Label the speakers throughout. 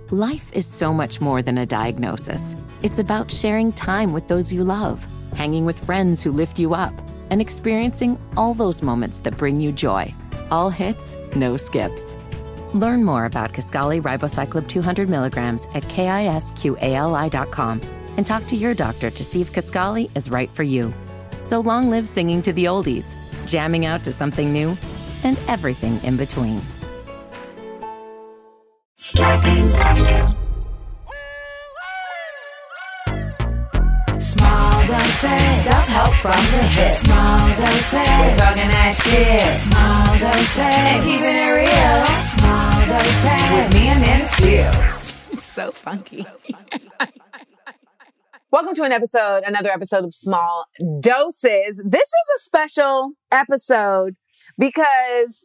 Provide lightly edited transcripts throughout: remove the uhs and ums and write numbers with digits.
Speaker 1: Life is so much more than a diagnosis. It's about sharing time with those you love, hanging with friends who lift you up, and experiencing all those moments that bring you joy. All hits, no skips. Learn more about Kisqali Ribociclib 200 milligrams at KISQALI.com and talk to your doctor to see if Kisqali is right for you. So long live singing to the oldies, jamming out to something new, and everything in between.
Speaker 2: Scarpins Avenue.
Speaker 3: Small doses.
Speaker 4: Self-help from the hip.
Speaker 3: Small doses.
Speaker 4: We're talking that shit.
Speaker 3: Small doses.
Speaker 4: And keeping it real.
Speaker 3: Small doses.
Speaker 4: With me and Nana Seals.
Speaker 3: It's so funky. Welcome to another episode of Small Doses. This is a special episode because,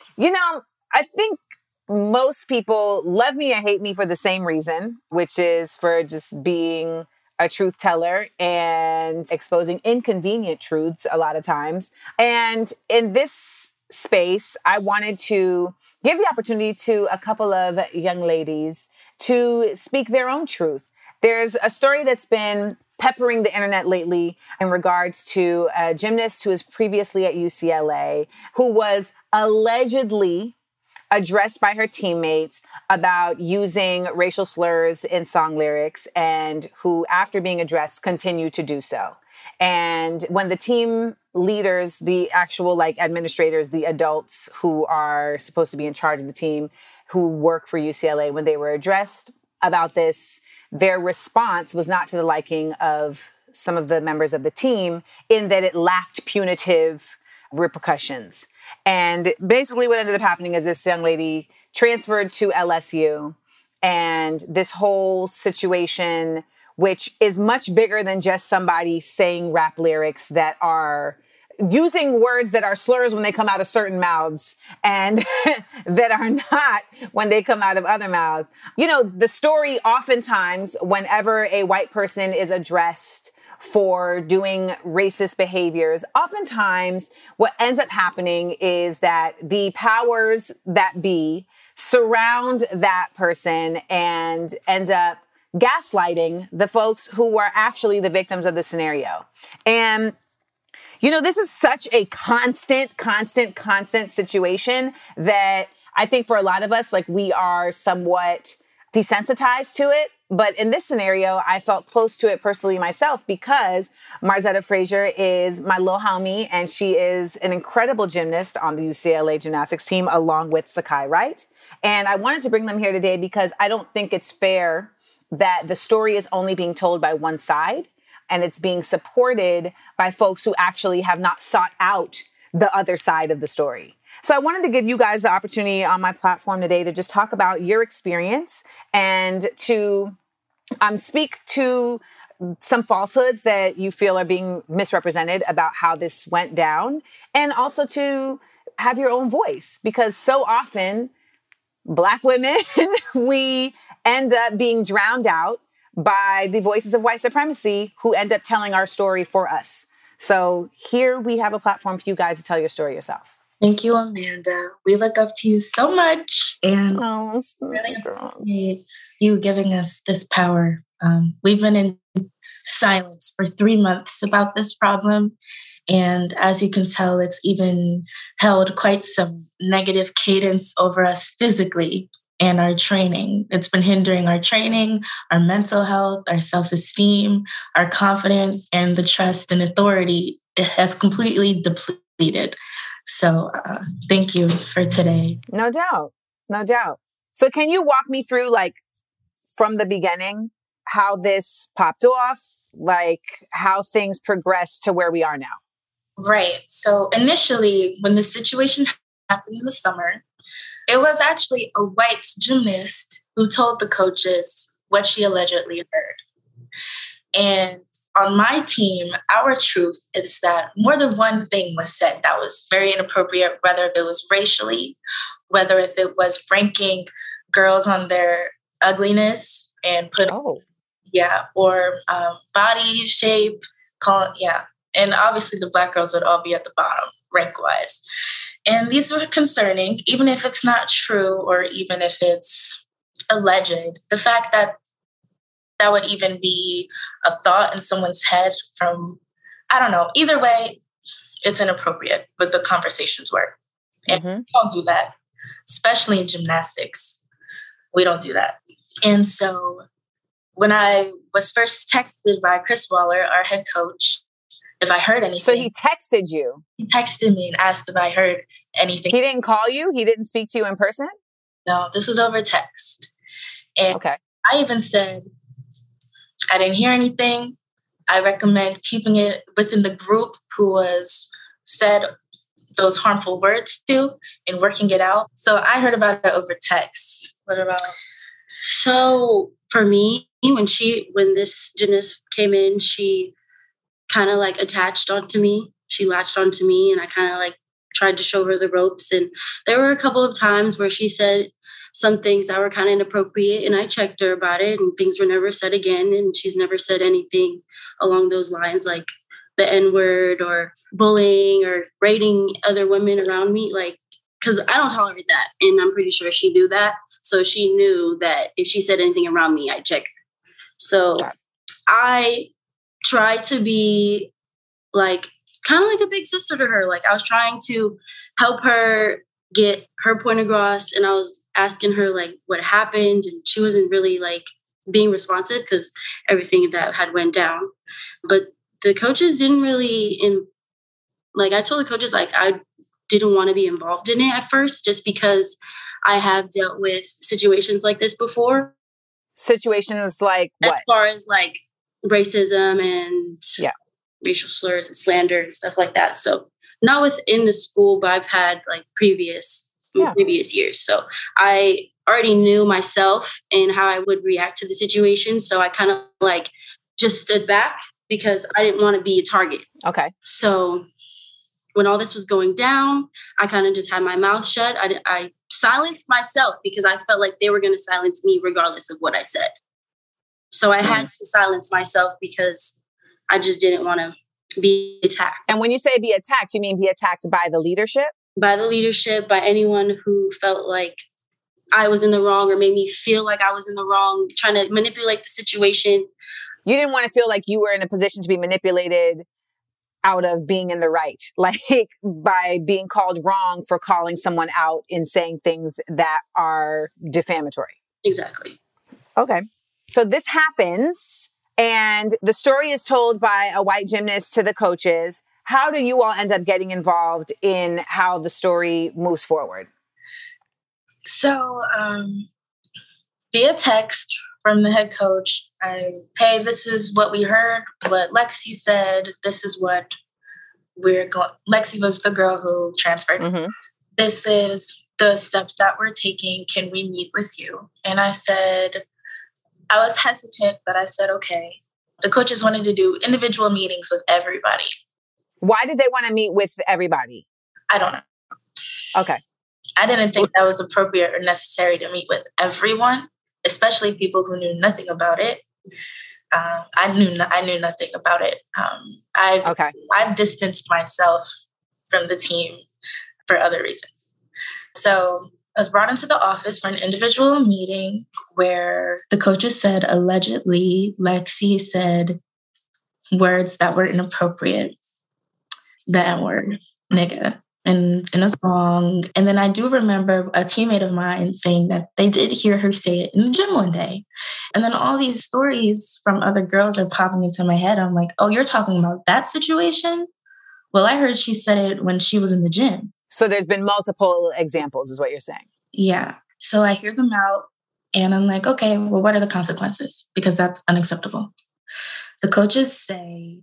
Speaker 3: I think most people love me and hate me for the same reason, which is for just being a truth teller and exposing inconvenient truths a lot of times. And in this space, I wanted to give the opportunity to a couple of young ladies to speak their own truth. There's a story that's been peppering the internet lately in regards to a gymnast who was previously at UCLA who was allegedly addressed by her teammates about using racial slurs in song lyrics and who, after being addressed, continued to do so. And when the team leaders, the actual administrators, the adults who are supposed to be in charge of the team who work for UCLA, when they were addressed about this, their response was not to the liking of some of the members of the team in that it lacked punitive repercussions. And basically what ended up happening is this young lady transferred to LSU, and this whole situation, which is much bigger than just somebody saying rap lyrics that are using words that are slurs when they come out of certain mouths and that are not when they come out of other mouths. The story oftentimes, whenever a white person is addressed for doing racist behaviors, oftentimes what ends up happening is that the powers that be surround that person and end up gaslighting the folks who are actually the victims of the scenario. And this is such a constant situation that I think for a lot of us, we are somewhat desensitized to it. But in this scenario, I felt close to it personally myself because Marzetta Frazier is my little homie, and she is an incredible gymnast on the UCLA gymnastics team, along with Sakai Wright. And I wanted to bring them here today because I don't think it's fair that the story is only being told by one side, and it's being supported by folks who actually have not sought out the other side of the story. So I wanted to give you guys the opportunity on my platform today to just talk about your experience and to speak to some falsehoods that you feel are being misrepresented about how this went down, and also to have your own voice, because so often Black women, we end up being drowned out by the voices of white supremacy who end up telling our story for us. So here we have a platform for you guys to tell your story yourself.
Speaker 5: Thank you, Amanda. We look up to you so much, and really appreciate you giving us this power. We've been in silence for 3 months about this problem, and as you can tell, it's even held quite some negative cadence over us physically and our training. It's been hindering our training, our mental health, our self-esteem, our confidence, and the trust and authority. It has completely depleted. So thank you for today.
Speaker 3: No doubt. So can you walk me through, from the beginning, how this popped off, how things progressed to where we are now?
Speaker 5: Right. So initially, when the situation happened in the summer, it was actually a white gymnast who told the coaches what she allegedly heard. And on my team, our truth is that more than one thing was said that was very inappropriate, whether if it was racially, whether if it was ranking girls on their ugliness and or body shape, and obviously the Black girls would all be at the bottom rank-wise. And these were concerning, even if it's not true or even if it's alleged. The fact that that would even be a thought in someone's head from, I don't know. Either way, it's inappropriate, but the conversations were. And we don't do that, especially in gymnastics. We don't do that. And so when I was first texted by Chris Waller, our head coach, if I heard anything.
Speaker 3: So he texted you?
Speaker 5: He texted me and asked if I heard anything.
Speaker 3: He didn't call you? He didn't speak to you in person?
Speaker 5: No, this was over text. And
Speaker 3: okay.
Speaker 5: I even said, I didn't hear anything. I recommend keeping it within the group who was said those harmful words to and working it out. So I heard about it over text. What about?
Speaker 6: So for me, when this gymnast came in, she kind of like attached onto me. She latched onto me and I kind of like tried to show her the ropes. And there were a couple of times where she said some things that were kind of inappropriate and I checked her about it and things were never said again. And she's never said anything along those lines, like the N-word or bullying or rating other women around me. Like, because I don't tolerate that. And I'm pretty sure she knew that. So she knew that if she said anything around me, I'd check her. So I tried to be like, kind of like a big sister to her. Like I was trying to help her get her point across. And I was asking her like what happened. And she wasn't really like being responsive because everything that had went down. But the coaches didn't really, I told the coaches, like, I didn't want to be involved in it at first, just because I have dealt with situations like this before.
Speaker 3: Situations like what?
Speaker 6: As far as like racism and racial slurs and slander and stuff like that. So not within the school, but I've had like previous years. So I already knew myself and how I would react to the situation. So I kind of like just stood back because I didn't want to be a target.
Speaker 3: Okay.
Speaker 6: So when all this was going down, I kind of just had my mouth shut. I silenced myself because I felt like they were going to silence me regardless of what I said. So I had to silence myself because I just didn't want to be attacked.
Speaker 3: And when you say be attacked, you mean be attacked by the leadership?
Speaker 6: By the leadership, by anyone who felt like I was in the wrong or made me feel like I was in the wrong, trying to manipulate the situation.
Speaker 3: You didn't want to feel like you were in a position to be manipulated out of being in the right, like by being called wrong for calling someone out and saying things that are defamatory.
Speaker 6: Exactly.
Speaker 3: Okay. So this happens and the story is told by a white gymnast to the coaches. How do you all end up getting involved in how the story moves forward?
Speaker 5: So via text from the head coach, hey, this is what we heard, what Lexi said. This is what we're going. Lexi was the girl who transferred. Mm-hmm. This is the steps that we're taking. Can we meet with you? And I said, I was hesitant, but I said, okay. The coaches wanted to do individual meetings with everybody.
Speaker 3: Why did they want to meet with everybody?
Speaker 5: I don't know.
Speaker 3: Okay.
Speaker 5: I didn't think that was appropriate or necessary to meet with everyone, especially people who knew nothing about it. I knew nothing about it. I've distanced myself from the team for other reasons. So I was brought into the office for an individual meeting where the coaches said, allegedly, Lexi said words that were inappropriate. The N-word, nigga, in a song. And then I do remember a teammate of mine saying that they did hear her say it in the gym one day. And then all these stories from other girls are popping into my head. I'm like, oh, you're talking about that situation? Well, I heard she said it when she was in the gym.
Speaker 3: So there's been multiple examples is what you're saying.
Speaker 5: Yeah. So I hear them out and I'm like, okay, well, what are the consequences? Because that's unacceptable. The coaches say,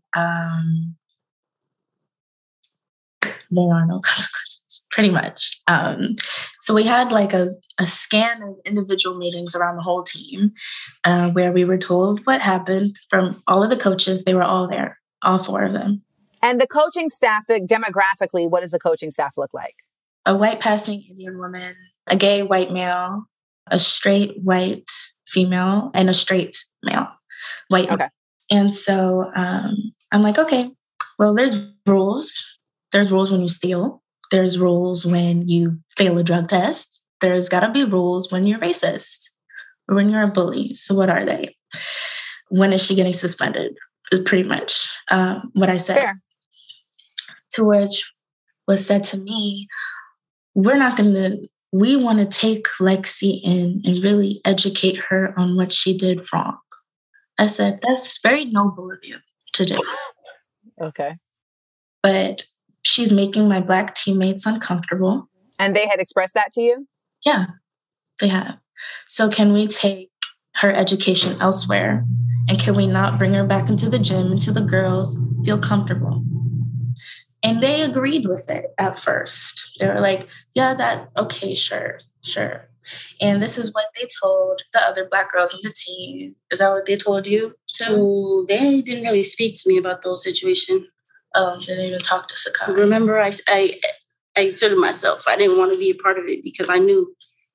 Speaker 5: there are no consequences, pretty much. So we had like a scan of individual meetings around the whole team where we were told what happened from all of the coaches. They were all there, all four of them.
Speaker 3: And the coaching staff, demographically, what does the coaching staff look like?
Speaker 5: A white passing Indian woman, a gay white male, a straight white female, and a straight male. White. Okay. And so I'm like, okay, well, there's rules. There's rules when you steal. There's rules when you fail a drug test. There's got to be rules when you're racist. when you're a bully, so what are they? When is she getting suspended? Is pretty much what I said.
Speaker 3: Fair.
Speaker 5: To which was said to me, we want to take Lexi in and really educate her on what she did wrong. I said, that's very noble of you to do.
Speaker 3: Okay.
Speaker 5: But she's making my Black teammates uncomfortable.
Speaker 3: And they had expressed that to you?
Speaker 5: Yeah, they have. So can we take her education elsewhere? And can we not bring her back into the gym, into the girls, feel comfortable? And they agreed with it at first. They were like, yeah, okay, sure. And this is what they told the other Black girls on the team. Is that what they told you too?
Speaker 6: Oh, they didn't really speak to me about those situations.
Speaker 5: They didn't even talk to Sakai.
Speaker 6: Remember, I said to myself, I didn't want to be a part of it because I knew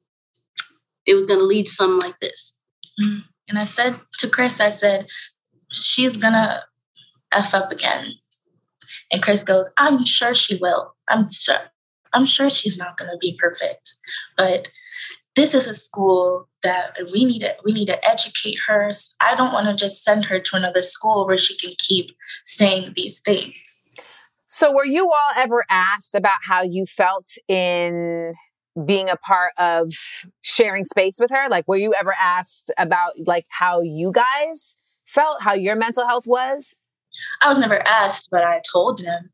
Speaker 6: it was going to lead to something like this.
Speaker 5: And I said to Chris, I said, she's going to F up again. And Chris goes, I'm sure she will. I'm sure she's not going to be perfect. But this is a school that we need to educate her. I don't want to just send her to another school where she can keep saying these things.
Speaker 3: So were you all ever asked about how you felt in being a part of sharing space with her? Like, were you ever asked about like how you guys felt, how your mental health was?
Speaker 5: I was never asked, but I told them.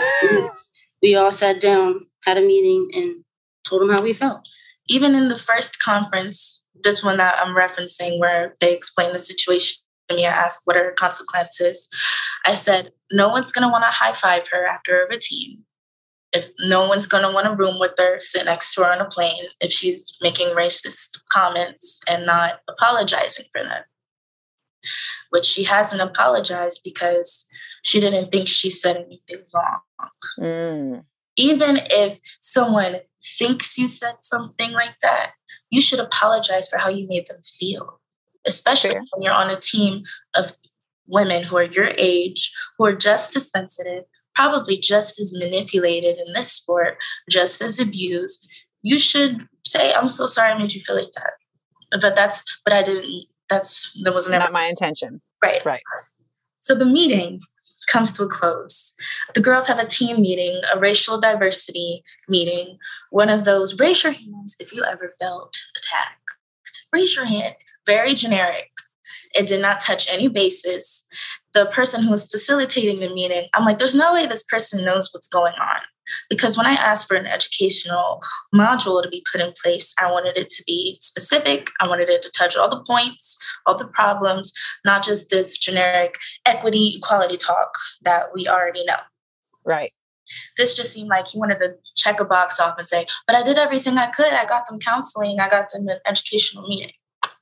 Speaker 6: We all sat down, had a meeting, and told them how we felt.
Speaker 5: Even in the first conference, this one that I'm referencing, where they explained the situation to me, I asked what are her consequences. I said, no one's going to want to high five her after a routine. If no one's going to want to room with her, sit next to her on a plane, if she's making racist comments and not apologizing for them. Which she hasn't apologized because she didn't think she said anything wrong. Even if someone thinks you said something like that, you should apologize for how you made them feel, especially when you're on a team of women who are your age, who are just as sensitive, probably just as manipulated in this sport, just as abused. You should say, I'm so sorry I made you feel like that. But I didn't. That was never
Speaker 3: not my intention.
Speaker 5: Right. So the meeting comes to a close. The girls have a team meeting, a racial diversity meeting. One of those, raise your hands if you ever felt attacked. Raise your hand. Very generic. It did not touch any bases. The person who was facilitating the meeting, I'm like, there's no way this person knows what's going on. Because when I asked for an educational module to be put in place, I wanted it to be specific. I wanted it to touch all the points, all the problems, not just this generic equity, equality talk that we already know.
Speaker 3: Right.
Speaker 5: This just seemed like he wanted to check a box off and say, but I did everything I could. I got them counseling. I got them an educational meeting.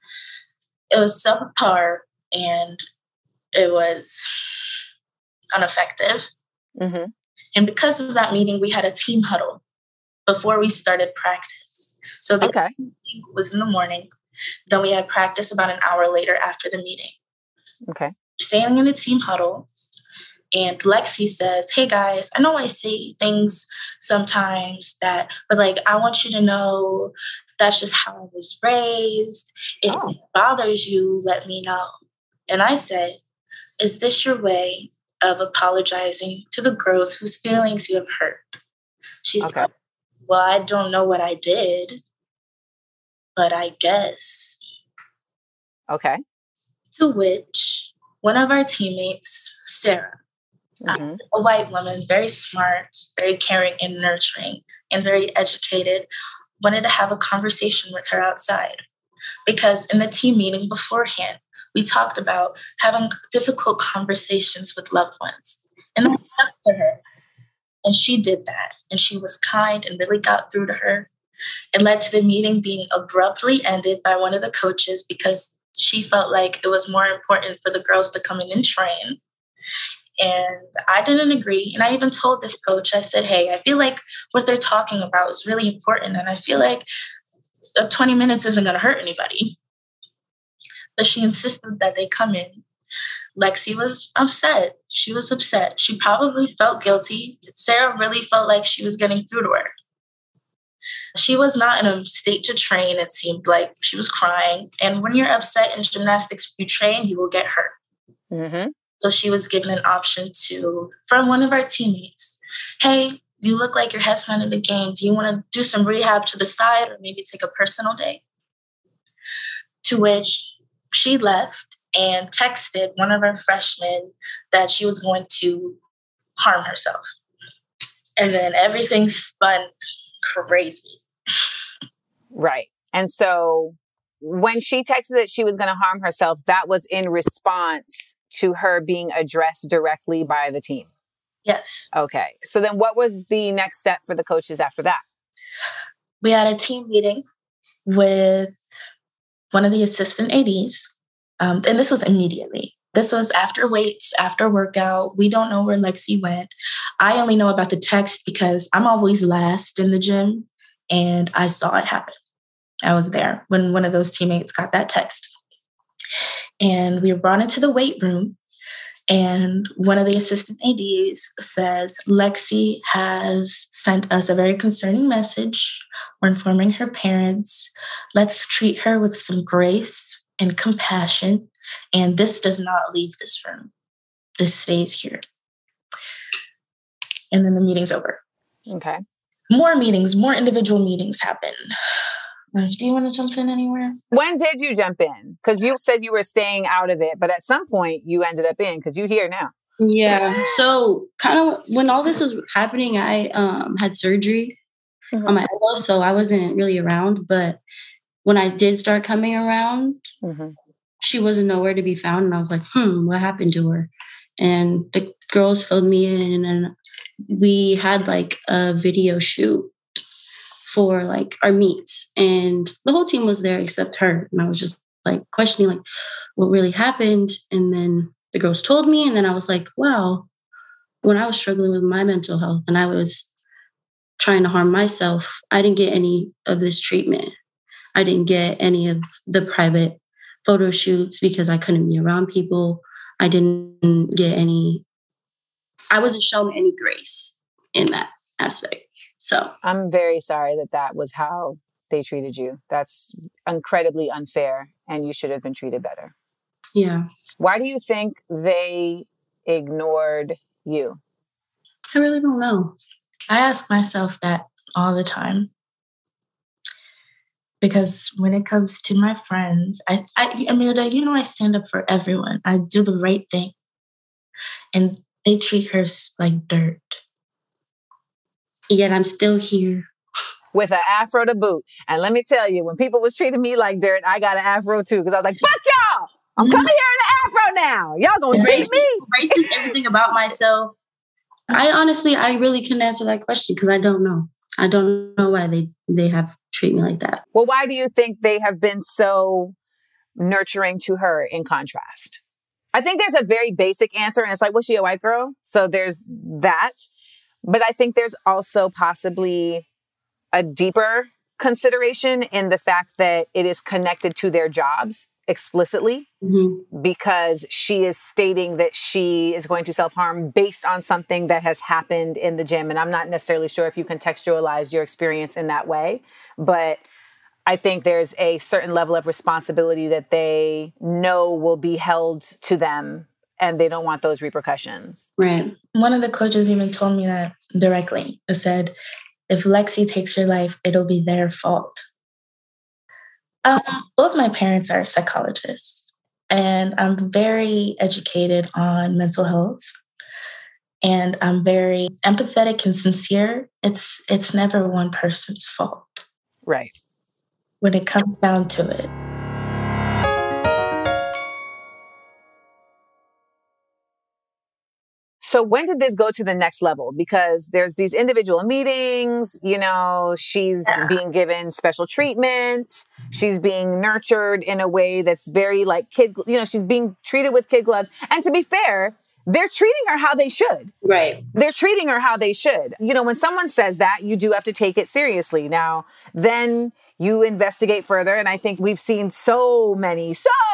Speaker 5: It was subpar and it was ineffective. Mm-hmm. And because of that meeting, we had a team huddle before we started practice. So the meeting was in the morning. Then we had practice about an hour later after the meeting.
Speaker 3: Okay.
Speaker 5: Standing in the team huddle, and Lexi says, hey guys, I know I say things sometimes but like, I want you to know that's just how I was raised. If it bothers you, let me know. And I said, is this your way of apologizing to the girls whose feelings you have hurt? She said, well, I don't know what I did, but I guess.
Speaker 3: Okay.
Speaker 5: To which one of our teammates, Sarah, a white woman, very smart, very caring and nurturing, and very educated, wanted to have a conversation with her outside. Because in the team meeting beforehand, we talked about having difficult conversations with loved ones. And I talked to her. And she did that. And she was kind and really got through to her. It led to the meeting being abruptly ended by one of the coaches because she felt like it was more important for the girls to come in and train. And I didn't agree. And I even told this coach, I said, hey, I feel like what they're talking about is really important. And I feel like 20 minutes isn't going to hurt anybody. But she insisted that they come in. Lexi was upset. She was upset. She probably felt guilty. Sarah really felt like she was getting through to her. She was not in a state to train. It seemed like she was crying. And when you're upset in gymnastics, if you train, you will get hurt.
Speaker 3: Mm-hmm.
Speaker 5: So she was given an option from one of our teammates, hey, you look like your head's not in the game. Do you want to do some rehab to the side or maybe take a personal day? To which she left and texted one of our freshmen that she was going to harm herself. And then everything spun crazy.
Speaker 3: Right. And so when she texted that she was going to harm herself, that was in response to her being addressed directly by the team.
Speaker 5: Yes.
Speaker 3: Okay. So then what was the next step for the coaches after that?
Speaker 5: We had a team meeting with one of the assistant ADs. And this was immediately. This was after weights, after workout. We don't know where Lexi went. I only know about the text because I'm always last in the gym and I saw it happen. I was there when one of those teammates got that text. And we were brought into the weight room and one of the assistant ADs says, Lexi has sent us a very concerning message. We're informing her parents. Let's treat her with some grace and compassion. And this does not leave this room. This stays here. And then the meeting's over.
Speaker 3: Okay.
Speaker 5: More meetings, more individual meetings happen. Do you want to jump in anywhere?
Speaker 3: When did you jump in? Because you said you were staying out of it, but at some point you ended up in because you're here now.
Speaker 6: Yeah. So kind of when all this was happening, I had surgery on my elbow, so I wasn't really around. But when I did start coming around, she wasn't nowhere to be found. And I was like, what happened to her? And the girls filled me in and we had like a video shoot for like our meets. And the whole team was there except her. And I was just like questioning like what really happened. And then the girls told me. And then I was like, wow, when I was struggling with my mental health and I was trying to harm myself, I didn't get any of this treatment. I didn't get any of the private photo shoots because I couldn't be around people. I didn't get I wasn't shown any grace in that aspect. So
Speaker 3: I'm very sorry that was how they treated you. That's incredibly unfair and you should have been treated better.
Speaker 6: Yeah.
Speaker 3: Why do you think they ignored you?
Speaker 6: I really don't know.
Speaker 5: I ask myself that all the time. Because when it comes to my friends, Amelia, I stand up for everyone. I do the right thing. And they treat her like dirt.
Speaker 6: Yet I'm still here.
Speaker 3: With an afro to boot. And let me tell you, when people was treating me like dirt, I got an afro too. Because I was like, fuck y'all. I'm coming here in an afro now. Y'all gonna treat me.
Speaker 6: Racing everything about myself. I really couldn't answer that question because I don't know. I don't know why they have treated me like that.
Speaker 3: Well, why do you think they have been so nurturing to her in contrast? I think there's a very basic answer and it's like, was she a white girl? So there's that. But I think there's also possibly a deeper consideration in the fact that it is connected to their jobs explicitly because she is stating that she is going to self-harm based on something that has happened in the gym. And I'm not necessarily sure if you contextualized your experience in that way, but I think there's a certain level of responsibility that they know will be held to them and they don't want those repercussions.
Speaker 6: Right.
Speaker 5: One of the coaches even told me that directly. It said, if Lexi takes your life, it'll be their fault. Both my parents are psychologists, and I'm very educated on mental health, and I'm very empathetic and sincere. It's never one person's fault.
Speaker 3: Right.
Speaker 5: When it comes down to it.
Speaker 3: So when did this go to the next level? Because there's these individual meetings, she's being given special treatment. She's being nurtured in a way that's very like she's being treated with kid gloves. And to be fair, they're treating her how they should.
Speaker 6: Right.
Speaker 3: They're treating her how they should. When someone says that, you do have to take it seriously. Now, then you investigate further. And I think we've seen so many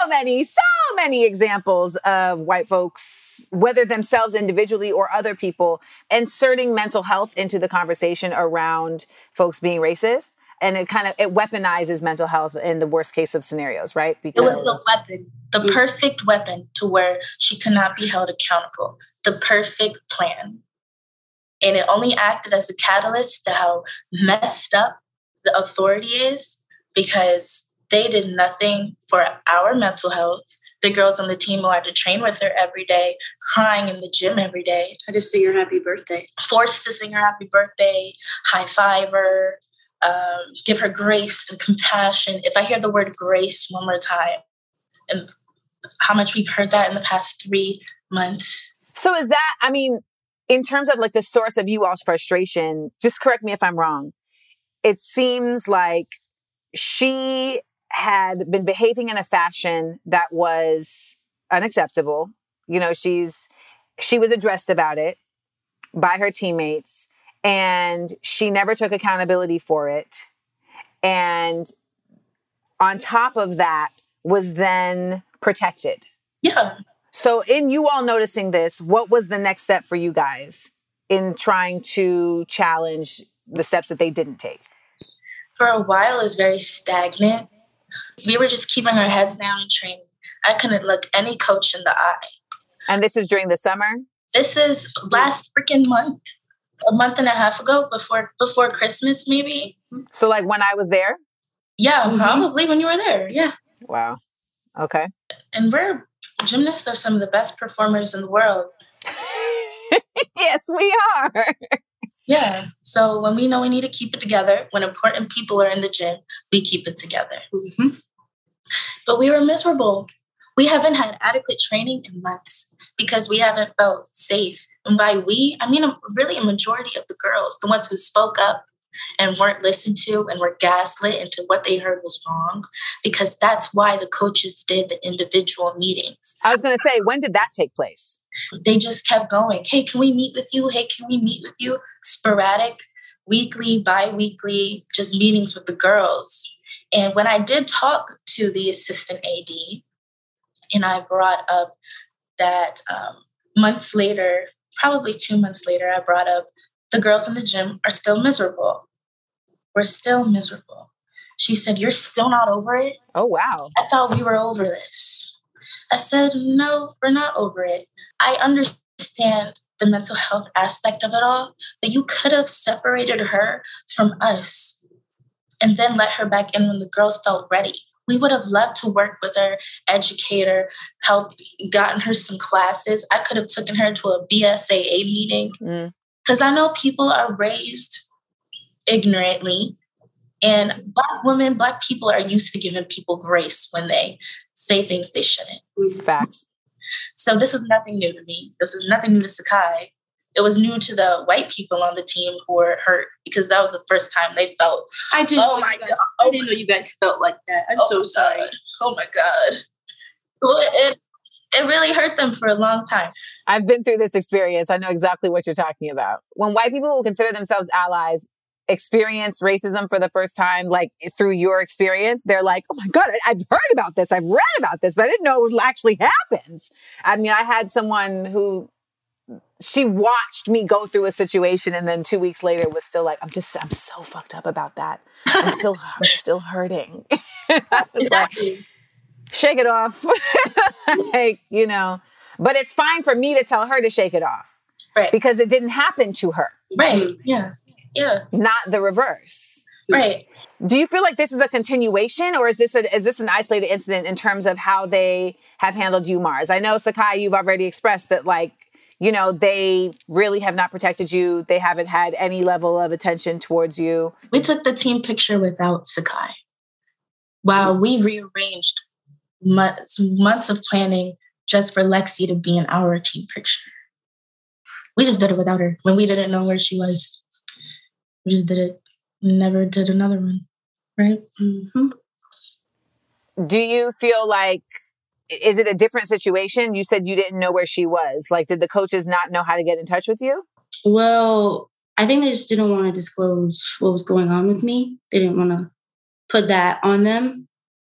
Speaker 3: examples of white folks, whether themselves individually or other people, inserting mental health into the conversation around folks being racist. And it weaponizes mental health in the worst case of scenarios, right?
Speaker 5: Because it was a weapon, the perfect weapon to where she could not be held accountable, the perfect plan. And it only acted as a catalyst to how messed up the authority is, because they did nothing for our mental health. The girls on the team who had to train with her every day, crying in the gym every day.
Speaker 6: I just sing her happy birthday.
Speaker 5: Forced to sing her happy birthday, high five her, give her grace and compassion. If I hear the word grace one more time, and how much we've heard that in the past 3 months.
Speaker 3: So is that, I mean, in terms of like the source of you all's frustration, just correct me if I'm wrong. It seems like she had been behaving in a fashion that was unacceptable. You know, she was addressed about it by her teammates, and she never took accountability for it. And on top of that was then protected.
Speaker 5: Yeah.
Speaker 3: So in you all noticing this, what was the next step for you guys in trying to challenge the steps that they didn't take?
Speaker 5: For a while, it was very stagnant. We were just keeping our heads down and training. I couldn't look any coach in the eye.
Speaker 3: And this is during the summer?
Speaker 5: This is last freaking month. A month and a half ago, before Christmas, maybe.
Speaker 3: So like when I was there?
Speaker 5: Yeah, probably when you were there. Yeah.
Speaker 3: Wow. Okay.
Speaker 5: And gymnasts are some of the best performers in the world.
Speaker 3: Yes, we are.
Speaker 5: Yeah. So when we know we need to keep it together, when important people are in the gym, we keep it together. Mm-hmm. But we were miserable. We haven't had adequate training in months because we haven't felt safe. And by we, I mean really a majority of the girls, the ones who spoke up and weren't listened to and were gaslit into what they heard was wrong, because that's why the coaches did the individual meetings.
Speaker 3: I was going to say, when did that take place?
Speaker 5: They just kept going. Hey, can we meet with you? Hey, can we meet with you? Sporadic, weekly, bi-weekly, just meetings with the girls. And when I did talk to the assistant AD, and I brought up that months later, probably 2 months later, I brought up the girls in the gym are still miserable. We're still miserable. She said, "You're still not over it?"
Speaker 3: Oh, wow.
Speaker 5: I thought we were over this. I said, "No, we're not over it. I understand the mental health aspect of it all, but you could have separated her from us and then let her back in when the girls felt ready. We would have loved to work with her, educate her, gotten her some classes. I could have taken her to a BSAA meeting because I know people are raised ignorantly, and Black women, Black people are used to giving people grace when they say things they shouldn't."
Speaker 3: Facts.
Speaker 5: So this was nothing new to me. This was nothing new to Sakai. It was new to the white people on the team who were hurt because that was the first time they felt.
Speaker 6: I didn't know you guys felt like that. I'm so sorry.
Speaker 5: God. Oh my God. It really hurt them for a long time.
Speaker 3: I've been through this experience. I know exactly what you're talking about. When white people who consider themselves allies experience racism for the first time, like through your experience, they're like, "Oh my God, I've heard about this. I've read about this, but I didn't know it actually happens." I mean, I had someone who, she watched me go through a situation and then 2 weeks later was still like, I'm so fucked up about that. I'm still hurting. I was
Speaker 5: Exactly.
Speaker 3: like, shake it off. Like, you know, but it's fine for me to tell her to shake it off.
Speaker 5: Right.
Speaker 3: Because it didn't happen to her.
Speaker 5: Right. Yeah. Yeah.
Speaker 3: Not the reverse.
Speaker 5: Right.
Speaker 3: Do you feel like this is a continuation, or is this an isolated incident in terms of how they have handled you, Mars? I know, Sakai, you've already expressed that, like, you know, they really have not protected you. They haven't had any level of attention towards you.
Speaker 5: We took the team picture without Sakai. While we rearranged months of planning just for Lexi to be in our team picture. We just did it without her when we didn't know where she was. We just did it. Never did another one. Right? Mm-hmm.
Speaker 3: Do you feel like, is it a different situation? You said you didn't know where she was. Like, did the coaches not know how to get in touch with you?
Speaker 6: Well, I think they just didn't want to disclose what was going on with me. They didn't want to put that on them,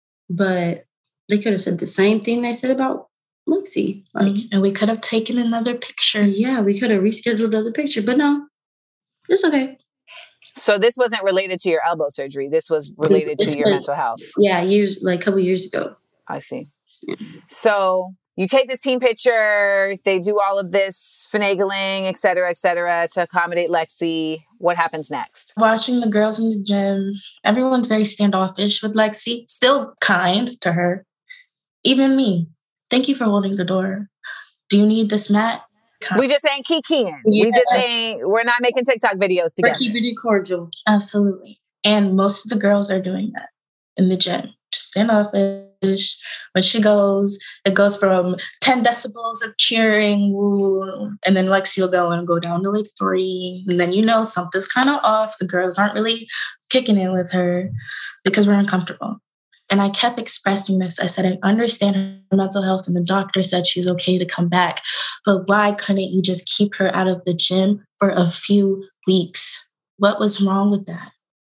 Speaker 6: but they could have said the same thing they said about Lexi. Like,
Speaker 5: and we could have taken another picture.
Speaker 6: Yeah, we could have rescheduled another picture, but no, it's okay.
Speaker 3: So this wasn't related to your elbow surgery. This was related to your mental health.
Speaker 6: Yeah, a couple years ago.
Speaker 3: I see. Yeah. So you take this team picture. They do all of this finagling, et cetera, to accommodate Lexi. What happens next?
Speaker 5: Watching the girls in the gym. Everyone's very standoffish with Lexi. Still kind to her. Even me. Thank you for holding the door. Do you need this mat?
Speaker 3: We just ain't kikiing.
Speaker 5: Yeah.
Speaker 3: We're not making TikTok videos together.
Speaker 6: We're keeping it cordial.
Speaker 5: Absolutely. And most of the girls are doing that in the gym. Just standoffish. When she goes, it goes from 10 decibels of cheering, woo, and then Lexi will go down to like 3. And then something's kind of off. The girls aren't really kicking in with her because we're uncomfortable. And I kept expressing this. I said, I understand her mental health and the doctor said she's okay to come back. But why couldn't you just keep her out of the gym for a few weeks? What was wrong with that?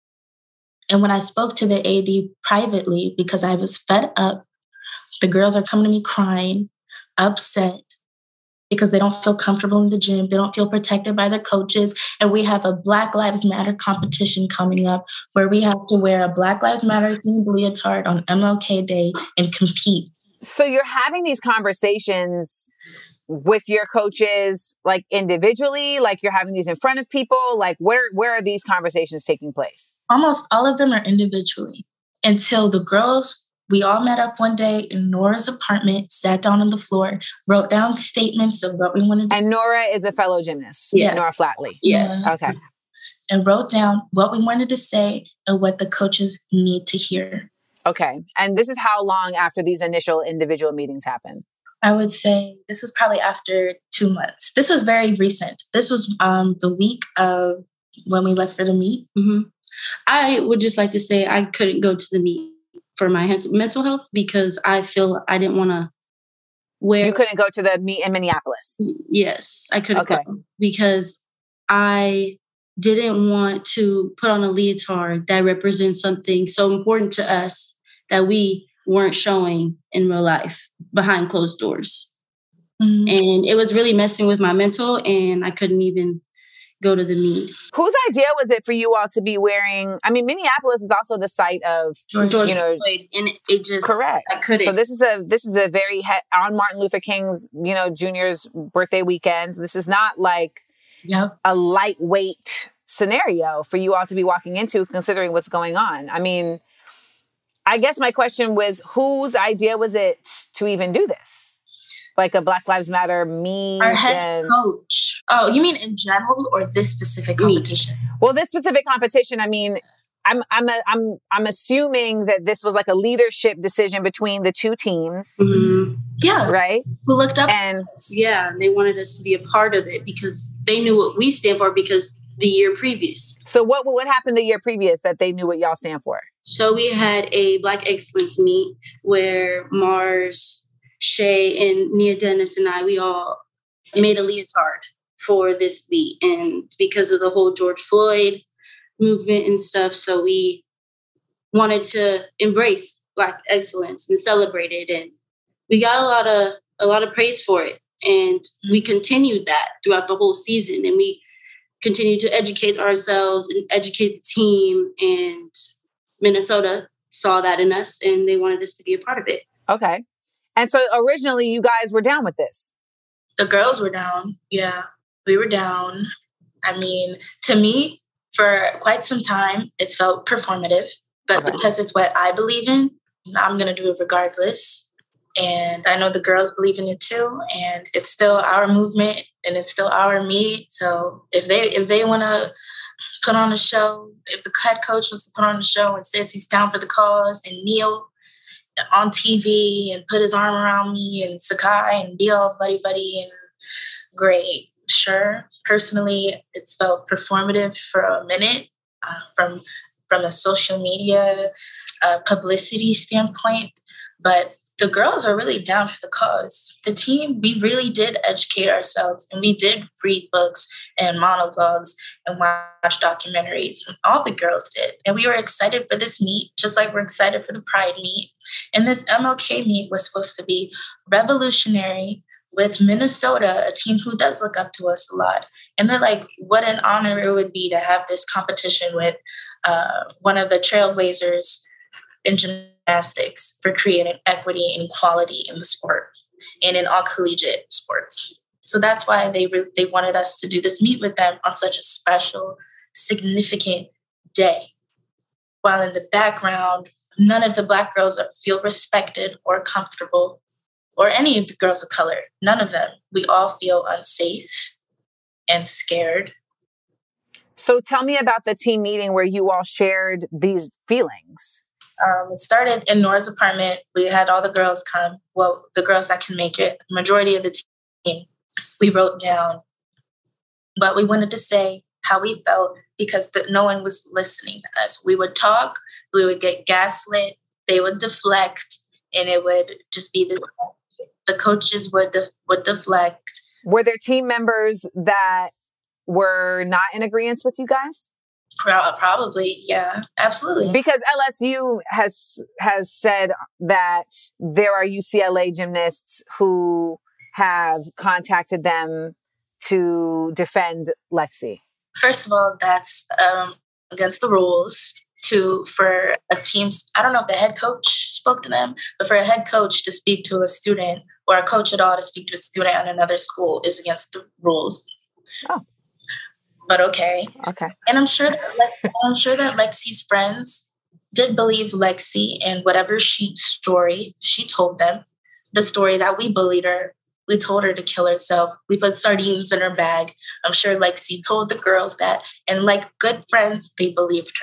Speaker 5: And when I spoke to the AD privately, because I was fed up, the girls are coming to me crying, upset, because they don't feel comfortable in the gym. They don't feel protected by their coaches. And we have a Black Lives Matter competition coming up where we have to wear a Black Lives Matter themed leotard on MLK Day and compete.
Speaker 3: So you're having these conversations with your coaches, like individually, like you're having these in front of people, like where are these conversations taking place?
Speaker 5: Almost all of them are individually until the girls, we all met up one day in Nora's apartment, sat down on the floor, wrote down statements of what we wanted to do.
Speaker 3: And Nora is a fellow gymnast, Nora Flatley.
Speaker 6: Yes.
Speaker 3: Okay.
Speaker 5: And wrote down what we wanted to say and what the coaches need to hear.
Speaker 3: Okay. And this is how long after these initial individual meetings happen?
Speaker 5: I would say this was probably after 2 months. This was very recent. This was the week of when we left for the meet.
Speaker 6: Mm-hmm. I would just like to say I couldn't go to the meet for my mental health because I feel I didn't want to wear...
Speaker 3: You couldn't go to the meet in Minneapolis?
Speaker 6: Yes, I couldn't go because I didn't want to put on a leotard that represents something so important to us that we weren't showing in real life behind closed doors. Mm-hmm. And it was really messing with my mental and I couldn't even go to the meet. Whose
Speaker 3: idea was it for you all to be wearing? I mean, Minneapolis is also the site of
Speaker 6: George Floyd, and it just
Speaker 3: correct.
Speaker 6: I couldn't.
Speaker 3: So this is a very on Martin Luther King's Jr.'s birthday weekend. This is not like a lightweight scenario for you all to be walking into, considering what's going on. I mean, I guess my question was, whose idea was it to even do this? Like a Black Lives Matter meet?
Speaker 5: Our head coach. Oh, you mean in general or this specific competition?
Speaker 3: Well, this specific competition, I mean, I'm assuming that this was like a leadership decision between the two teams.
Speaker 6: Mm-hmm.
Speaker 5: Yeah.
Speaker 3: Right?
Speaker 5: Who looked up
Speaker 3: and
Speaker 6: they wanted us to be a part of it because they knew what we stand for because the year previous.
Speaker 3: So what happened the year previous that they knew what y'all stand for?
Speaker 6: So we had a Black Excellence meet where Mars, Shay, and Nia Dennis and we all made a leotard for this meet. And because of the whole George Floyd movement and stuff, so we wanted to embrace Black excellence and celebrate it. And we got a lot of praise for it. And we continued that throughout the whole season. And we continued to educate ourselves and educate the team. And Minnesota saw that in us and they wanted us to be a part of it.
Speaker 3: Okay. And so originally you guys were down with this?
Speaker 5: The girls were down. Yeah, we were down. I mean, to me, for quite some time, it's felt performative. But because it's what I believe in, I'm going to do it regardless. And I know the girls believe in it too. And it's still our movement and it's still our meet. So if they want to put on a show, if the head coach wants to put on a show and says he's down for the cause and kneel on TV and put his arm around me and Sakai and be all buddy and great, sure. Personally, it's felt performative for a minute from a social media publicity standpoint, but the girls are really down for the cause. The team, we really did educate ourselves, and we did read books and monologues and watch documentaries. And all the girls did. And we were excited for this meet, just like we're excited for the Pride meet. And this MLK meet was supposed to be revolutionary with Minnesota, a team who does look up to us a lot. And they're like, what an honor it would be to have this competition with one of the trailblazers in gymnastics for creating equity and equality in the sport and in all collegiate sports. So that's why they wanted us to do this meet with them on such a special, significant day. While in the background, none of the Black girls feel respected or comfortable, or any of the girls of color. None of them. We all feel unsafe and scared.
Speaker 3: So tell me about the team meeting where you all shared these feelings.
Speaker 5: It started in Nora's apartment. We had all the girls come. Well, the girls that can make it, majority of the team. We wrote down what we wanted to say, how we felt, because no one was listening to us. We would talk, we would get gaslit, they would deflect, and it would just be the coaches would deflect.
Speaker 3: Were there team members that were not in agreement with you guys?
Speaker 5: Probably, yeah, absolutely.
Speaker 3: Because LSU has said that there are UCLA gymnasts who have contacted them to defend Lexi.
Speaker 5: First of all, that's against the rules. For a team, I don't know if the head coach spoke to them, but for a head coach to speak to a student or a coach at all to speak to a student at another school is against the rules.
Speaker 3: Oh.
Speaker 5: But okay. And I'm sure that Lexi's friends did believe Lexi and whatever story she told them, the story that we bullied her. We told her to kill herself. We put sardines in her bag. I'm sure Lexi told the girls that, and like good friends, they believed her.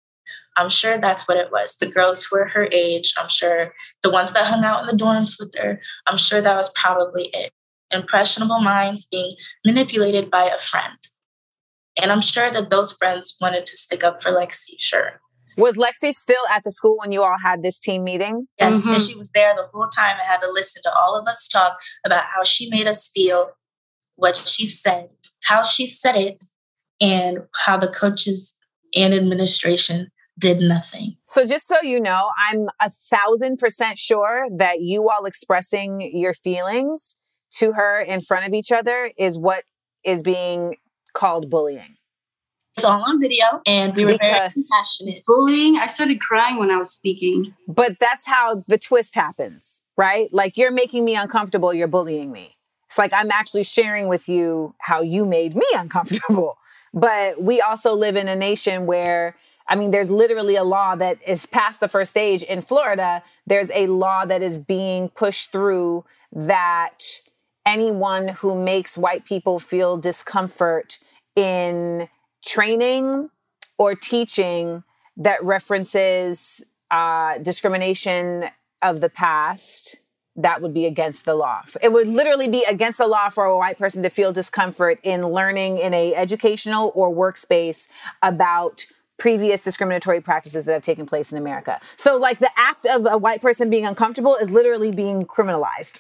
Speaker 5: I'm sure that's what it was. The girls who were her age, I'm sure the ones that hung out in the dorms with her, I'm sure that was probably it. Impressionable minds being manipulated by a friend. And I'm sure that those friends wanted to stick up for Lexi, sure.
Speaker 3: Was Lexi still at the school when you all had this team meeting?
Speaker 5: Yes, and she was there the whole time. I had to listen to all of us talk about how she made us feel, what she said, how she said it, and how the coaches and administration did nothing.
Speaker 3: So just so you know, I'm 1,000% sure that you all expressing your feelings to her in front of each other is what is being called bullying.
Speaker 5: It's all on video, and we were very compassionate.
Speaker 6: Bullying, I started crying when I was speaking.
Speaker 3: But that's how the twist happens, right? Like, you're making me uncomfortable, you're bullying me. It's like I'm actually sharing with you how you made me uncomfortable. But we also live in a nation where, I mean, there's literally a law that is past the first stage. In Florida, there's a law that is being pushed through that anyone who makes white people feel discomfort in training or teaching that references discrimination of the past, that would be against the law. It would literally be against the law for a white person to feel discomfort in learning in a educational or workspace about previous discriminatory practices that have taken place in America. So like the act of a white person being uncomfortable is literally being criminalized,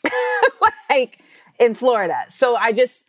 Speaker 3: like in Florida. So I just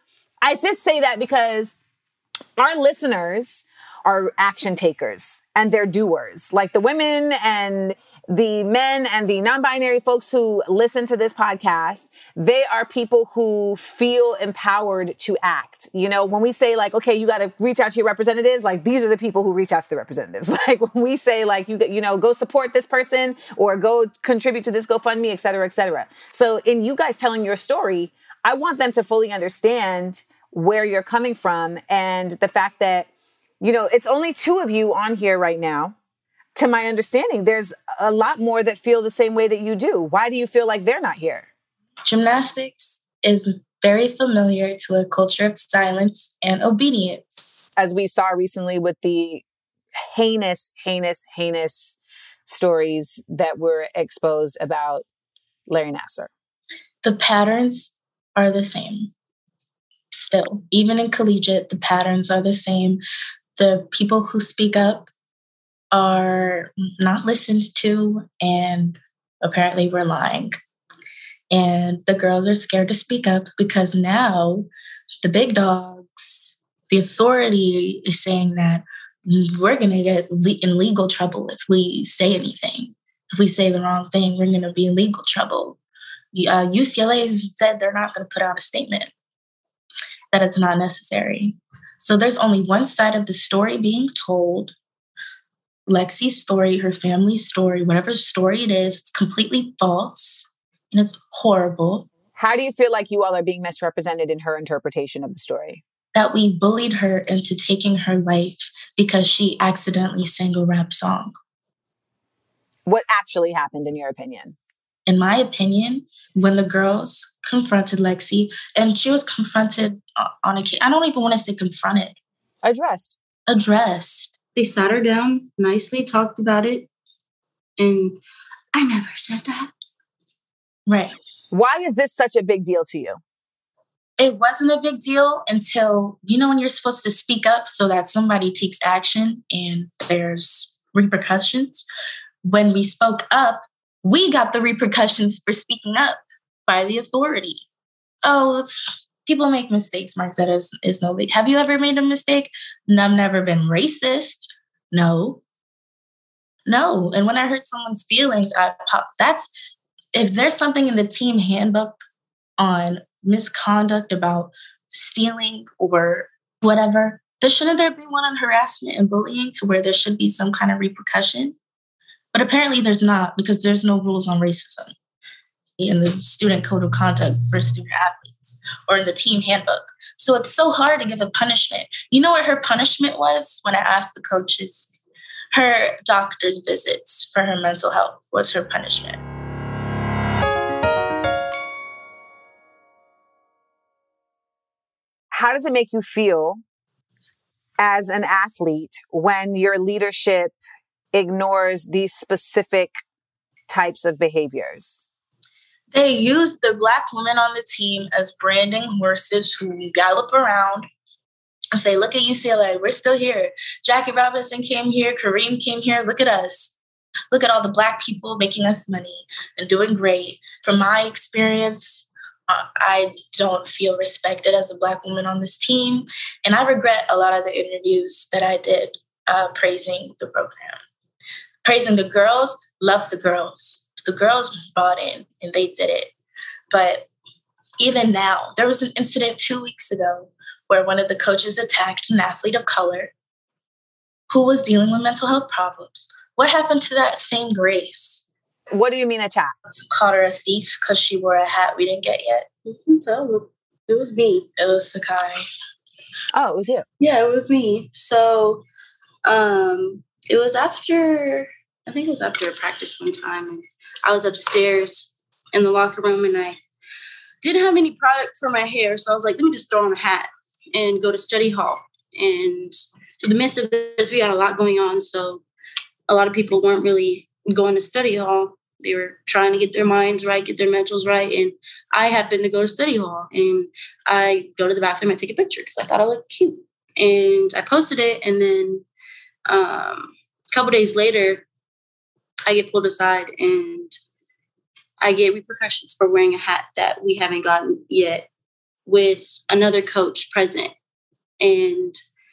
Speaker 3: say that because our listeners are action takers and they're doers. Like the women and the men and the non-binary folks who listen to this podcast, they are people who feel empowered to act. You know, when we say like, okay, you got to reach out to your representatives, like these are the people who reach out to the representatives. Like when we say like, you know, go support this person or go contribute to this GoFundMe, et cetera, et cetera. So in you guys telling your story, I want them to fully understand where you're coming from and the fact that, you know, it's only two of you on here right now. To my understanding, there's a lot more that feel the same way that you do. Why do you feel like they're not here?
Speaker 5: Gymnastics is very familiar to a culture of silence and obedience.
Speaker 3: As we saw recently with the heinous stories that were exposed about Larry Nassar.
Speaker 5: The patterns are the same. Still, even in collegiate, the patterns are the same. The people who speak up are not listened to, and apparently we're lying. And the girls are scared to speak up because now the big dogs, the authority is saying that we're going to get in legal trouble if we say anything. If we say the wrong thing, we're going to be in legal trouble. UCLA has said they're not going to put out a statement, that it's not necessary. So there's only one side of the story being told. Lexi's story, her family's story, whatever story it is, it's completely false and it's horrible.
Speaker 3: How do you feel like you all are being misrepresented in her interpretation of the story?
Speaker 5: That we bullied her into taking her life because she accidentally sang a rap song.
Speaker 3: What actually happened, in your opinion?
Speaker 5: In my opinion, when the girls confronted Lexi, and she was confronted on a case, I don't even want to say confronted.
Speaker 3: Addressed.
Speaker 6: They sat her down, nicely talked about it, and I never said that.
Speaker 5: Right.
Speaker 3: Why is this such a big deal to you?
Speaker 5: It wasn't a big deal until, when you're supposed to speak up so that somebody takes action and there's repercussions. When we spoke up, we got the repercussions for speaking up by the authority. Oh, people make mistakes, Mark. That is no big. Have you ever made a mistake? No, I've never been racist. No. And when I hurt someone's feelings, if there's something in the team handbook on misconduct about stealing or whatever, shouldn't there be one on harassment and bullying to where there should be some kind of repercussion? But apparently there's not, because there's no rules on racism in the student code of conduct for student athletes or in the team handbook. So it's so hard to give a punishment. You know what her punishment was when I asked the coaches? Her doctor's visits for her mental health was her punishment.
Speaker 3: How does it make you feel as an athlete when your leadership ignores these specific types of behaviors?
Speaker 5: They use the Black women on the team as branding horses who gallop around and say, look at UCLA, we're still here. Jackie Robinson came here, Kareem came here, look at us. Look at all the Black people making us money and doing great. From my experience, I don't feel respected as a Black woman on this team. And I regret a lot of the interviews that I did praising the program. Praising the girls, love the girls. The girls bought in and they did it. But even now, there was an incident 2 weeks ago where one of the coaches attacked an athlete of color who was dealing with mental health problems. What happened to that same grace?
Speaker 3: What do you mean attacked?
Speaker 5: Called her a thief because she wore a hat we didn't get yet.
Speaker 6: So it was me.
Speaker 5: It was Sakai.
Speaker 3: Oh, it was you.
Speaker 6: Yeah, it was me. So it was after a practice one time. And I was upstairs in the locker room and I didn't have any product for my hair. So I was like, let me just throw on a hat and go to study hall. And in the midst of this, we had a lot going on. So a lot of people weren't really going to study hall. They were trying to get their minds right, get their mentals right. And I happened to go to study hall and I go to the bathroom and take a picture because I thought I looked cute. And I posted it. And then a couple days later, I get pulled aside and I get repercussions for wearing a hat that we haven't gotten yet with another coach present. And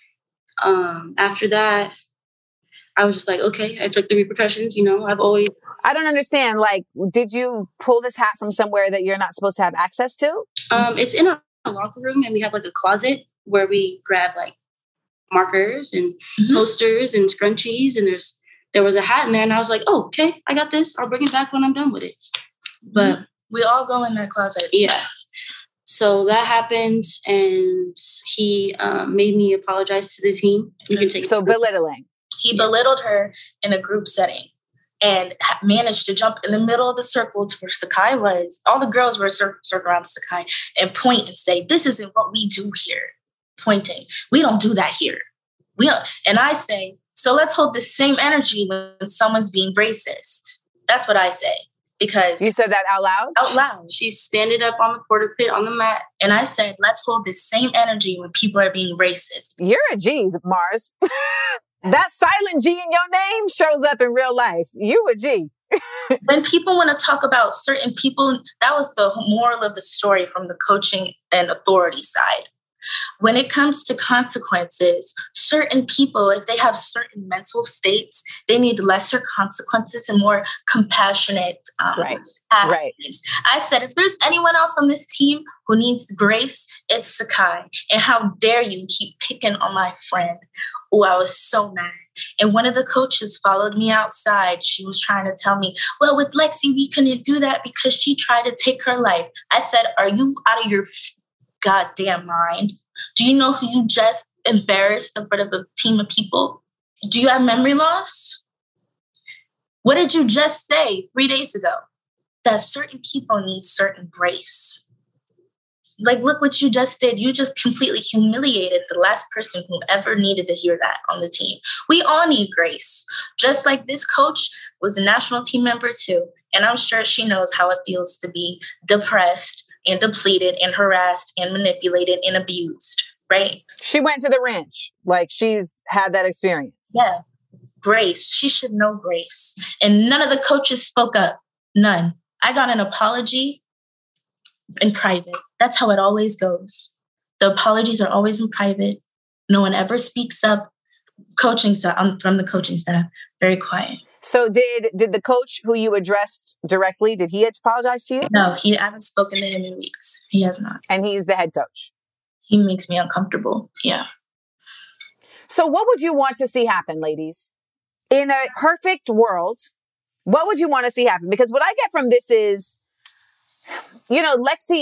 Speaker 6: after that, I was just like, okay, I took the repercussions. I
Speaker 3: don't understand. Like, did you pull this hat from somewhere that you're not supposed to have access to?
Speaker 6: It's in a locker room and we have like a closet where we grab like markers and posters and scrunchies. And there was a hat in there and I was like, oh, okay, I got this. I'll bring it back when I'm done with it. But
Speaker 5: we all go in that closet.
Speaker 6: Yeah. So that happened and he made me apologize to the team. You can take
Speaker 3: so belittling.
Speaker 5: He belittled her in a group setting and managed to jump in the middle of the circle to where Sakai was. All the girls were circled around Sakai and point and say, this isn't what we do here. Pointing. We don't do that here. We don't. And I say, so let's hold the same energy when someone's being racist. That's what I say. Because
Speaker 3: you said that out loud?
Speaker 5: Out loud.
Speaker 6: She's standing up on the quarter pit on the mat.
Speaker 5: And I said, let's hold the same energy when people are being racist.
Speaker 3: You're a G, Mars. That silent G in your name shows up in real life. You a G.
Speaker 5: When people want to talk about certain people, that was the moral of the story from the coaching and authority side. When it comes to consequences, certain people, if they have certain mental states, they need lesser consequences and more compassionate actions. I said, if there's anyone else on this team who needs grace, it's Sakai. And how dare you keep picking on my friend? Oh, I was so mad. And one of the coaches followed me outside. She was trying to tell me, well, with Lexi, we couldn't do that because she tried to take her life. I said, are you out of your goddamn mind? Do you know who you just embarrassed in front of a team of people? Do you have memory loss? What did you just say 3 days ago? That certain people need certain grace. Like, look what you just did. You just completely humiliated the last person who ever needed to hear that on the team. We all need grace. Just like this coach was a national team member too. And I'm sure she knows how it feels to be depressed and depleted and harassed and manipulated and abused, right?
Speaker 3: She went to the ranch. Like, she's had that experience.
Speaker 5: Yeah. Grace. She should know grace. And none of the coaches spoke up. None. I got an apology in private. That's how it always goes. The apologies are always in private. No one ever speaks up. Coaching staff, I'm from the coaching staff, very quiet.
Speaker 3: So did the coach who you addressed directly, did he apologize to you?
Speaker 5: No, I haven't spoken to him in weeks. He has not.
Speaker 3: And he's the head coach.
Speaker 5: He makes me uncomfortable. Yeah.
Speaker 3: So what would you want to see happen, ladies? In a perfect world, what would you want to see happen? Because what I get from this is, you know,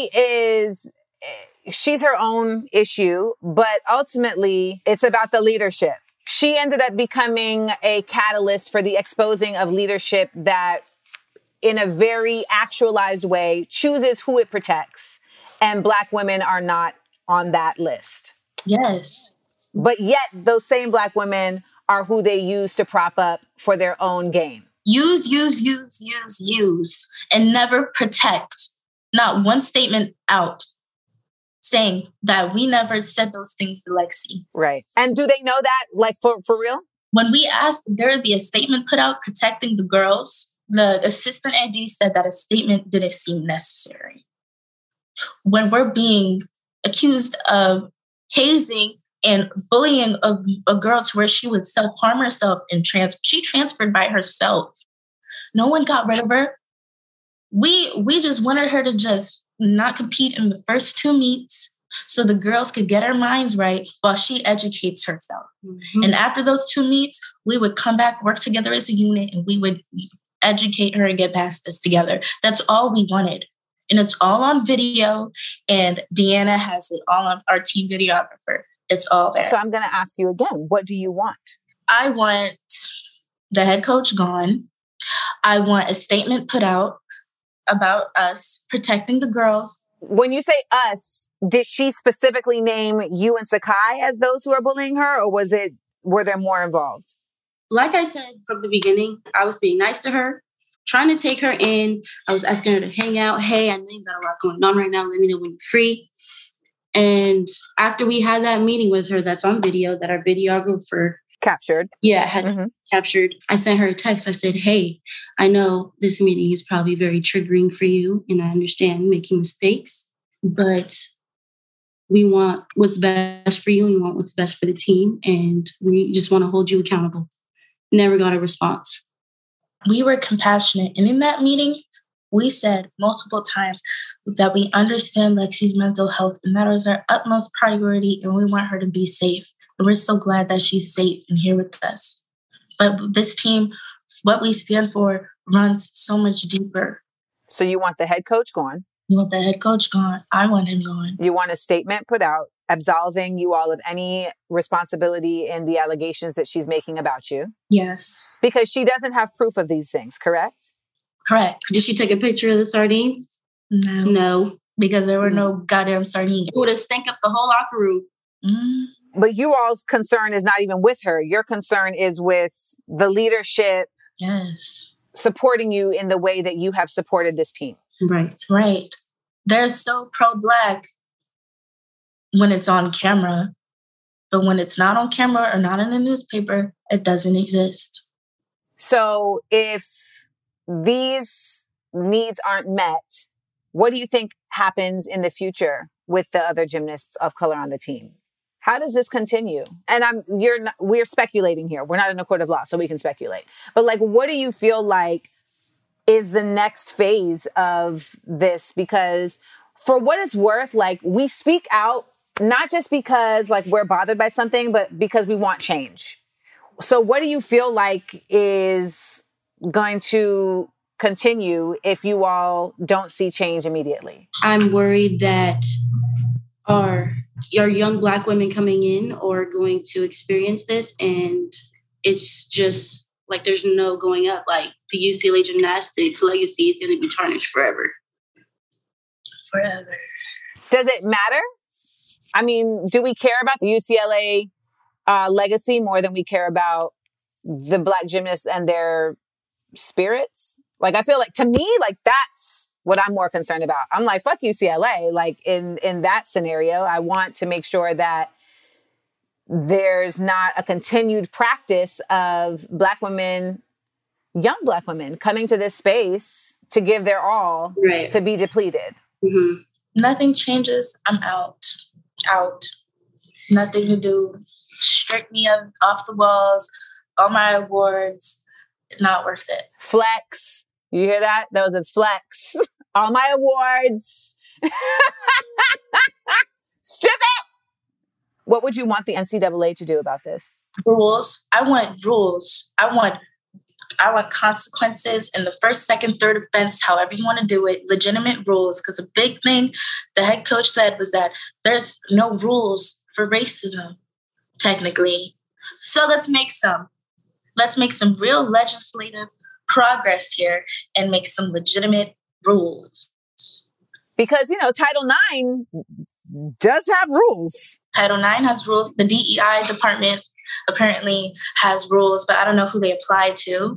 Speaker 3: she's her own issue, but ultimately it's about the leadership. She ended up becoming a catalyst for the exposing of leadership that, in a very actualized way, chooses who it protects. And Black women are not on that list.
Speaker 5: Yes.
Speaker 3: But yet those same Black women are who they use to prop up for their own gain.
Speaker 5: Use, and never protect. Not one statement out saying that we never said those things to Lexi.
Speaker 3: Right. And do they know that, like, for real?
Speaker 5: When we asked if there would be a statement put out protecting the girls, the assistant AD said that a statement didn't seem necessary. When we're being accused of hazing and bullying a girl to where she would self-harm herself and she transferred by herself. No one got rid of her. We just wanted her to just not compete in the first 2 meets so the girls could get their minds right while she educates herself. Mm-hmm. And after those 2 meets, we would come back, work together as a unit, and we would educate her and get past this together. That's all we wanted. And it's all on video, and Deanna has it all on our team videographer. It's all there.
Speaker 3: So I'm going to ask you again, what do you want?
Speaker 5: I want the head coach gone. I want a statement put out about us protecting the girls.
Speaker 3: When you say us, did she specifically name you and Sakai as those who are bullying her, or were there more involved?
Speaker 6: Like I said from the beginning, I was being nice to her, trying to take her in. I was asking her to hang out. Hey, I know you got a lot going on right now. Let me know when you're free. And after we had that meeting with her, that's on video, that our videographer
Speaker 3: captured.
Speaker 6: Yeah, had captured. I sent her a text. I said, hey, I know this meeting is probably very triggering for you, and I understand making mistakes, but we want what's best for you. We want what's best for the team, and we just want to hold you accountable. Never got a response.
Speaker 5: We were compassionate. And in that meeting, we said multiple times that we understand Lexi's mental health, and that is our utmost priority, and we want her to be safe. And we're so glad that she's safe and here with us. But this team, what we stand for, runs so much deeper.
Speaker 3: So you want the head coach gone?
Speaker 5: You want the head coach gone? I want him gone.
Speaker 3: You want a statement put out absolving you all of any responsibility in the allegations that she's making about you?
Speaker 5: Yes.
Speaker 3: Because she doesn't have proof of these things, correct?
Speaker 5: Correct.
Speaker 6: Did she take a picture of the sardines? No.
Speaker 5: Because there were no goddamn sardines.
Speaker 6: It would have stank up the whole locker room.
Speaker 5: Mm.
Speaker 3: But you all's concern is not even with her. Your concern is with the leadership.
Speaker 5: Yes.
Speaker 3: Supporting you in the way that you have supported this team.
Speaker 5: Right. They're so pro-Black when it's on camera. But when it's not on camera or not in a newspaper, it doesn't exist.
Speaker 3: So if these needs aren't met, what do you think happens in the future with the other gymnasts of color on the team? How does this continue? And we're speculating here. We're not in a court of law, so we can speculate. But like, what do you feel like is the next phase of this? Because for what it's worth, like, we speak out, not just because like we're bothered by something, but because we want change. So what do you feel like is going to continue if you all don't see change immediately?
Speaker 6: I'm worried that our young Black women coming in are going to experience this, and it's just like there's no going up. Like, the UCLA gymnastics legacy is going to be tarnished forever.
Speaker 5: Forever.
Speaker 3: Does it matter? I mean, do we care about the UCLA legacy more than we care about the Black gymnasts and their spirits? Like, I feel like, to me, like, that's what I'm more concerned about. I'm like, fuck UCLA. Like, in that scenario, I want to make sure that there's not a continued practice of Black women, young Black women, coming to this space to give their all,
Speaker 6: right,
Speaker 3: to be depleted.
Speaker 6: Mm-hmm.
Speaker 5: Nothing changes. I'm out. Nothing to do. Strip me off the walls. All my awards. Not worth it.
Speaker 3: Flex. You hear that? That was a flex. All my awards. Strip it. What would you want the NCAA to do about this?
Speaker 5: Rules. I want rules. I want consequences in the first, second, third offense, however you want to do it, legitimate rules. Because a big thing the head coach said was that there's no rules for racism, technically. So let's make some. Let's make some real legislative progress here and make some legitimate rules.
Speaker 3: Because, Title IX does have rules.
Speaker 5: Title IX has rules. The DEI department apparently has rules, but I don't know who they apply to.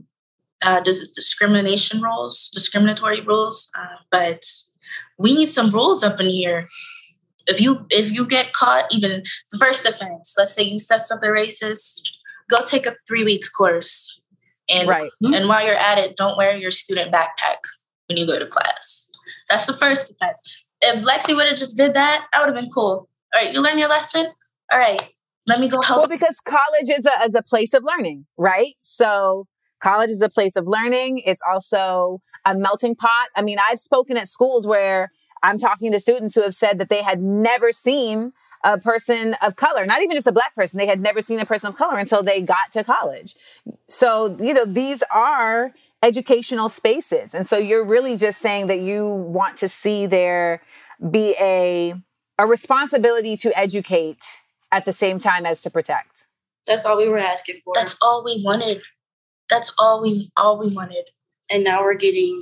Speaker 5: Discriminatory rules. But we need some rules up in here. If you get caught, even the first offense, let's say you said something racist, go take a 3-week course. And,
Speaker 3: right.
Speaker 5: And while you're at it, don't wear your student backpack when you go to class. That's the first offense. If Lexi would have just did that, I would have been cool. All right, you learn your lesson? All right, let me go help.
Speaker 3: Well, because college is a place of learning, right? So college is a place of learning. It's also a melting pot. I mean, I've spoken at schools where I'm talking to students who have said that they had never seen a person of color, not even just a Black person. They had never seen a person of color until they got to college. So, these are educational spaces. And so you're really just saying that you want to see there be a responsibility to educate at the same time as to protect.
Speaker 6: That's all we were asking for.
Speaker 5: That's all we wanted. That's all we wanted.
Speaker 6: And now we're getting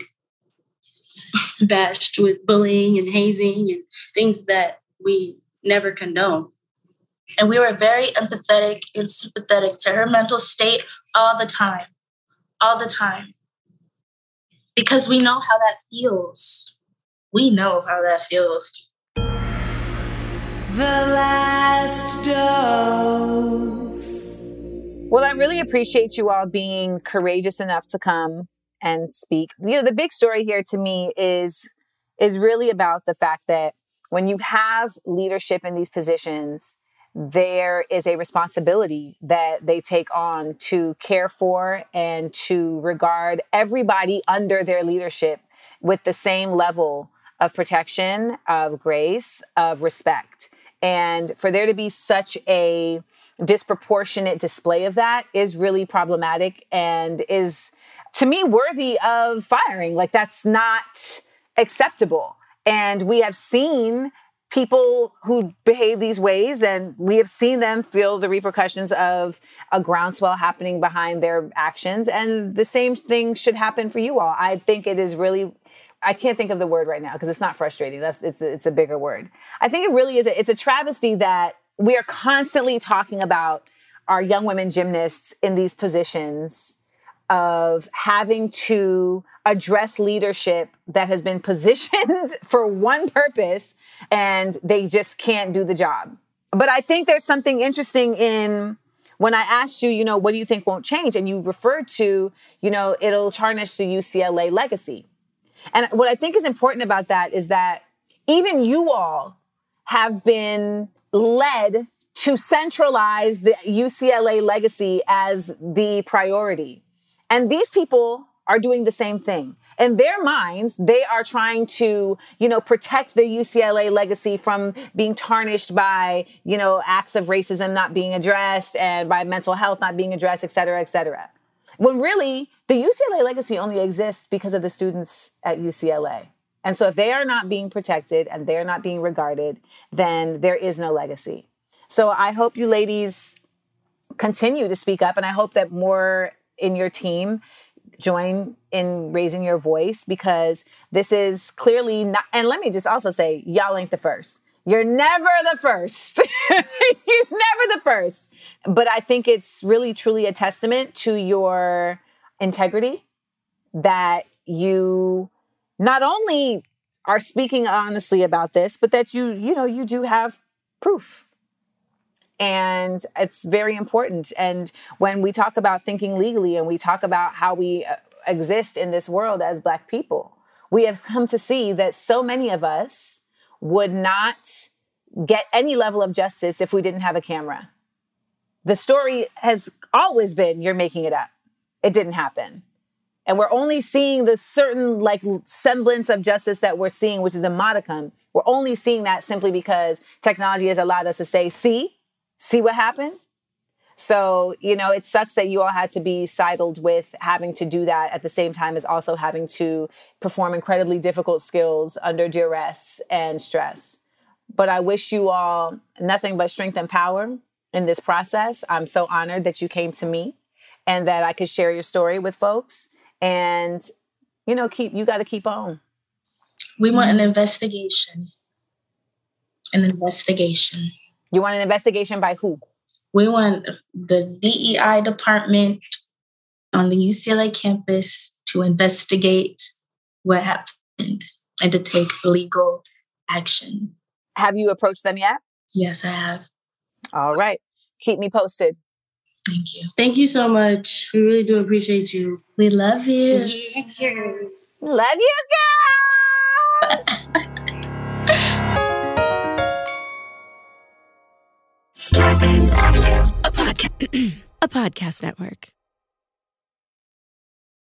Speaker 6: bashed with bullying and hazing and things that we never condone.
Speaker 5: And we were very empathetic and sympathetic to her mental state all the time. All the time. Because we know how that feels. We know how that feels.
Speaker 4: The last dose.
Speaker 3: Well, I really appreciate you all being courageous enough to come and speak. The big story here to me is really about the fact that when you have leadership in these positions, there is a responsibility that they take on to care for and to regard everybody under their leadership with the same level of protection, of grace, of respect. And for there to be such a disproportionate display of that is really problematic and is, to me, worthy of firing. Like, that's not acceptable. And we have seen people who behave these ways, and we have seen them feel the repercussions of a groundswell happening behind their actions. And the same thing should happen for you all. I think it is really, I can't think of the word right now because it's not frustrating. It's a bigger word. I think it really is. It's a travesty that we are constantly talking about our young women gymnasts in these positions of having to address leadership that has been positioned for one purpose and they just can't do the job. But I think there's something interesting in when I asked you, you know, what do you think won't change? And you referred to, you know, it'll tarnish the UCLA legacy. And what I think is important about that is that even you all have been led to centralize the UCLA legacy as the priority. And these people are doing the same thing. In their minds, they are trying to, you know, protect the UCLA legacy from being tarnished by, you know, acts of racism not being addressed and by mental health not being addressed, et cetera, et cetera. When really, the UCLA legacy only exists because of the students at UCLA. And so if they are not being protected and they're not being regarded, then there is no legacy. So I hope you ladies continue to speak up, and I hope that more in your team join in raising your voice, because this is clearly not, and let me just also say, y'all ain't the first. You're never the first. You're never the first. But I think it's really, truly a testament to your integrity that you not only are speaking honestly about this, but that you do have proof. And it's very important. And when we talk about thinking legally and we talk about how we exist in this world as Black people, we have come to see that so many of us would not get any level of justice if we didn't have a camera. The story has always been, you're making it up. It didn't happen. And we're only seeing the certain like semblance of justice that we're seeing, which is a modicum. We're only seeing that simply because technology has allowed us to say, see what happened? So, you know, it sucks that you all had to be sidled with having to do that at the same time as also having to perform incredibly difficult skills under duress and stress. But I wish you all nothing but strength and power in this process. I'm so honored that you came to me and that I could share your story with folks. And, you know, you got to keep on.
Speaker 5: We want an investigation. An investigation.
Speaker 3: You want an investigation by who?
Speaker 5: We want the DEI department on the UCLA campus to investigate what happened and to take legal action.
Speaker 3: Have you approached them yet?
Speaker 5: Yes, I have.
Speaker 3: All right. Keep me posted.
Speaker 5: Thank you.
Speaker 6: Thank you so much. We really do appreciate you.
Speaker 5: We love you.
Speaker 3: Love you, girl.
Speaker 2: Scarpins Audio.
Speaker 1: A podcast network.